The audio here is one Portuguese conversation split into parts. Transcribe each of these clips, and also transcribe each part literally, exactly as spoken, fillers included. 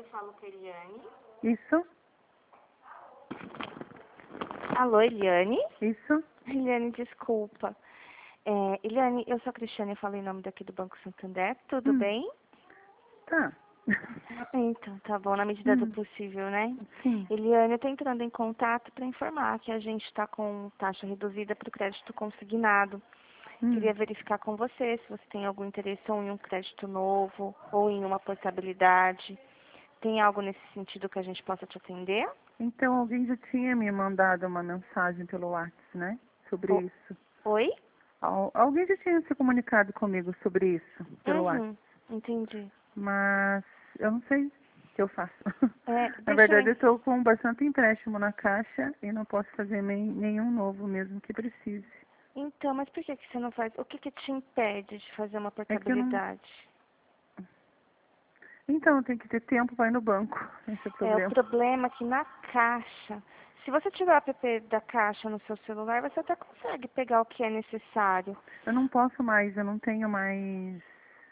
falo com a Eliane. Isso, Alô, Eliane? isso. Eliane, desculpa. É, Eliane, eu sou a Cristiane, eu falo em nome daqui do Banco Santander. Tudo Hum, bem? tá. Então, tá bom, na medida do Hum, possível, né? sim. Eliane, eu tô entrando em contato para informar que a gente está com taxa reduzida para o crédito consignado. Hum. Queria verificar com você se você tem algum interesse ou em um crédito novo ou em uma portabilidade. Tem algo nesse sentido que a gente possa te atender? Então, alguém já tinha me mandado uma mensagem pelo WhatsApp, né? Sobre O- isso. Oi? Al- alguém já tinha se comunicado comigo sobre isso pelo WhatsApp. Uhum, entendi. Mas eu não sei o que eu faço. É, Na deixa verdade, eu... eu estou com bastante empréstimo na caixa e não posso fazer nem, nenhum novo mesmo que precise. Então, mas por que que você não faz? O que que te impede de fazer uma É que eu não. portabilidade? Então, tem que ter tempo para ir no banco. Esse é o É, o problema. problema é que na caixa, se você tiver o app da caixa no seu celular, você até consegue pegar o que é necessário. Eu não posso mais, eu não tenho mais.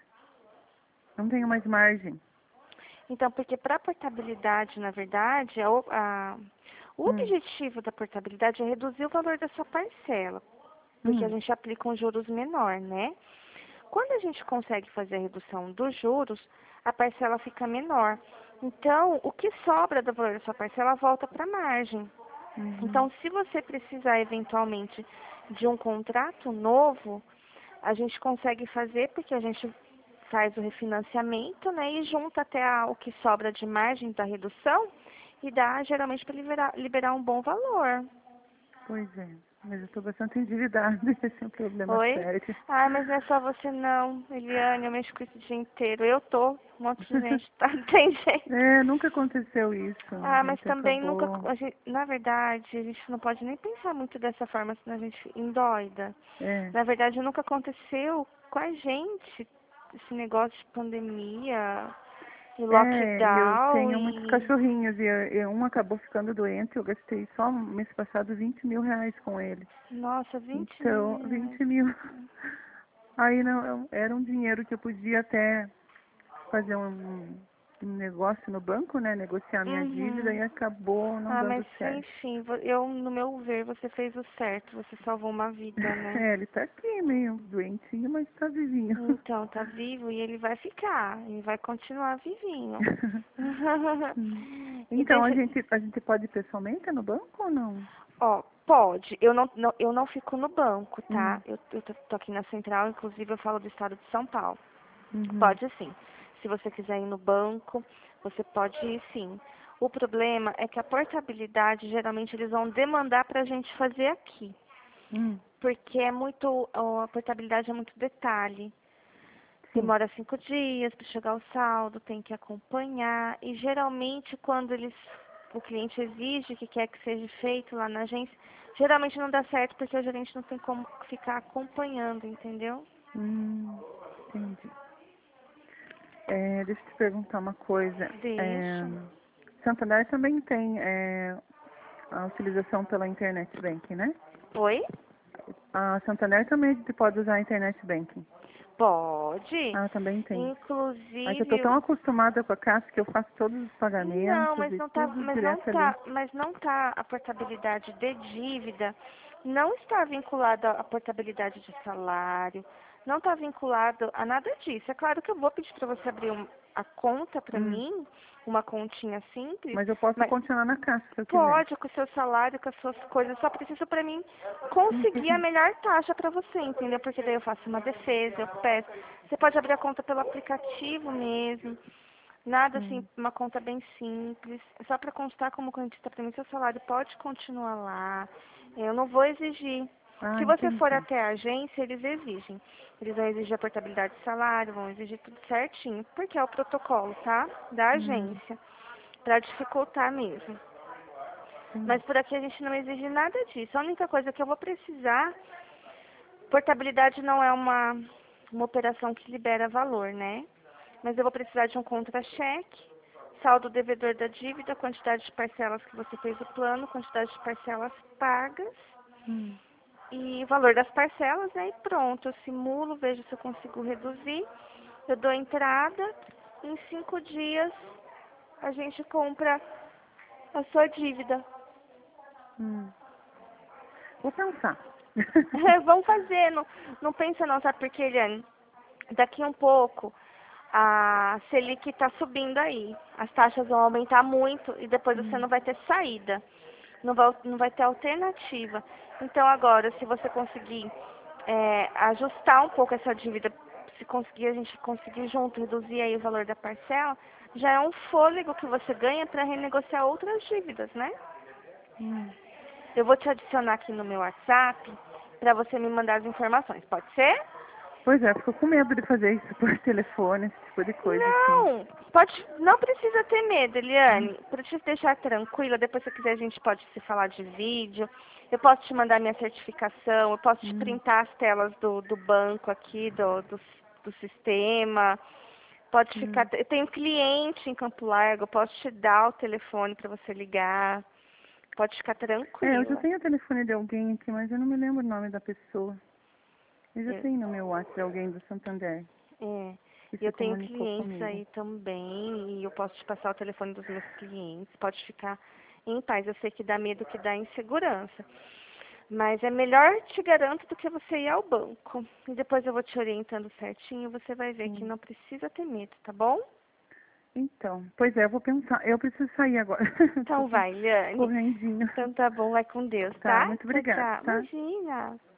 Não tenho mais margem. Então, porque para portabilidade, na verdade, a, o- a- o Hum, objetivo da portabilidade é reduzir o valor da sua parcela, porque a hum, gente aplica um juros menor, né? Quando a gente consegue fazer a redução dos juros, a parcela fica menor. Então, o que sobra do valor da sua parcela volta para a margem. uhum. Então, se você precisar eventualmente de um contrato novo, a gente consegue fazer porque a gente faz o refinanciamento, né, e junta até a- o que sobra de margem da redução e dá geralmente para liberar, liberar um bom valor. Pois é, mas eu estou bastante endividada, esse é um problema Oi? sério. Ai, mas não é só você não, Eliane, eu mexo com isso o dia inteiro. Eu tô, um monte de gente, tá? Não tem jeito. É, nunca aconteceu isso. A Ah, mas gente também nunca, acabou. a gente, na verdade, a gente não pode nem pensar muito dessa forma, senão a gente endoida. É, Na verdade, nunca aconteceu com a gente esse negócio de pandemia e é, e eu lockdown tenho muitos e... cachorrinhos e, eu- e um acabou ficando doente. Eu gastei só no mês passado vinte mil reais com ele. Nossa, vinte mil Então, reais. vinte mil. Aí não, eu- era um dinheiro que eu podia até fazer um, um negócio no banco, né? Negociar minha dívida e Uhum. acabou não Ah, mas dando certo. enfim, vo- eu, no meu ver, você fez o certo, você salvou uma vida, né? É, ele tá aqui meio doentinho, mas tá vivinho. Então, tá vivo e ele vai ficar, ele vai continuar vivinho. Hum. E Então, a deixa, gente, a gente pode ir pessoalmente no banco ou não? ó, pode, eu não, não- eu não fico no banco, tá? Hum, Eu, eu tô, tô aqui na central, inclusive eu falo do estado de São Paulo. uhum, Pode sim. Se você quiser ir no banco, você pode ir sim. O problema é que a portabilidade, geralmente eles vão demandar pra gente fazer aqui. hum, Porque é muito, ó, a portabilidade é muito detalhe. sim. Demora cinco dias para chegar o saldo, tem que acompanhar. E geralmente quando eles, o cliente exige que quer que seja feito lá na agência, geralmente não dá certo porque o gerente não tem como ficar acompanhando, entendeu? Hum, entendi. É, deixa eu te perguntar uma coisa. É, Deixa. Santander também tem é, a utilização pela internet banking, né? Oi? A Santander também pode usar a internet banking. Pode. Ah, também tem. Mas eu tô Inclusive, tão acostumada com a Caixa que eu faço todos os não, pagamentos mas e não tá, tudo mas não direto ali. tá, mas não tá a portabilidade de dívida, não está vinculada à portabilidade de salário, não está vinculado a nada disso. É claro que eu vou pedir para você abrir um- a conta para Hum. mim, uma continha simples, Mas eu posso mas continuar na Caixa se eu quiser. pode com o seu salário, com as suas coisas, só preciso para mim conseguir a melhor taxa para você, entendeu? Porque daí eu faço uma defesa, eu peço. Você pode abrir a conta pelo aplicativo mesmo. Nada assim, Hum. uma conta bem simples. Só para constar como correntista para mim, seu salário pode continuar lá. Eu não vou exigir. Ah, Se você for entendi. até a agência, eles exigem. Eles vão exigir a portabilidade de salário, vão exigir tudo certinho, porque é o protocolo, tá? Da Hum, agência, para dificultar mesmo. sim. Mas por aqui a gente não exige nada disso. A única coisa que eu vou precisar, portabilidade não é uma, uma operação que libera valor, né? Mas eu vou precisar de um contra-cheque, saldo devedor da dívida, quantidade de parcelas que você fez o plano, quantidade de parcelas pagas Hum. e o valor das parcelas, né? E pronto, eu simulo, vejo se eu consigo reduzir. Eu dou entrada, em cinco dias a gente compra a sua dívida. Hum. Vou pensar. É, vamos fazer, não, não pensa não, sabe por quê, Eliane? Daqui um pouco a Selic está subindo aí. As taxas vão aumentar muito e depois você Hum. não vai ter saída. Não vai, não vai ter alternativa. Então agora, se você conseguir é, ajustar um pouco essa dívida, se conseguir a gente conseguir junto reduzir aí o valor da parcela, já é um fôlego que você ganha para renegociar outras dívidas, né? Hum. Eu vou te adicionar aqui no meu WhatsApp para você me mandar as informações. Pode ser? Pois é, fico com medo de fazer isso por telefone, esse tipo de coisa, assim. Não, pode, não precisa ter medo, Eliane. Para te deixar tranquila, depois se quiser a gente pode se falar de vídeo. Eu posso te mandar minha certificação, eu posso te Hum. printar as telas do, do banco aqui, do, do, do sistema. Pode ficar. Hum. Eu tenho cliente em Campo Largo, eu posso te dar o telefone para você ligar. Pode ficar É, eu já tranquila. tenho o telefone de alguém aqui, mas eu não me lembro o nome da pessoa. Eu já Eu, tenho no meu WhatsApp alguém do Santander é, que e se eu tenho comunicou clientes comigo. aí também, e eu posso te passar o telefone dos meus clientes. Pode ficar em paz. Eu sei que dá medo, que dá insegurança. Mas é melhor, te garanto, do que você ir ao banco. E depois eu vou te orientando certinho, você vai ver que Sim. não precisa ter medo, tá bom? Então, pois é, eu vou pensar. Eu preciso sair agora. Então vai, Liane. Correndinho. Então tá bom, vai com Deus, Tá, tá? muito Tchau, obrigada, tchau. tá? Imagina.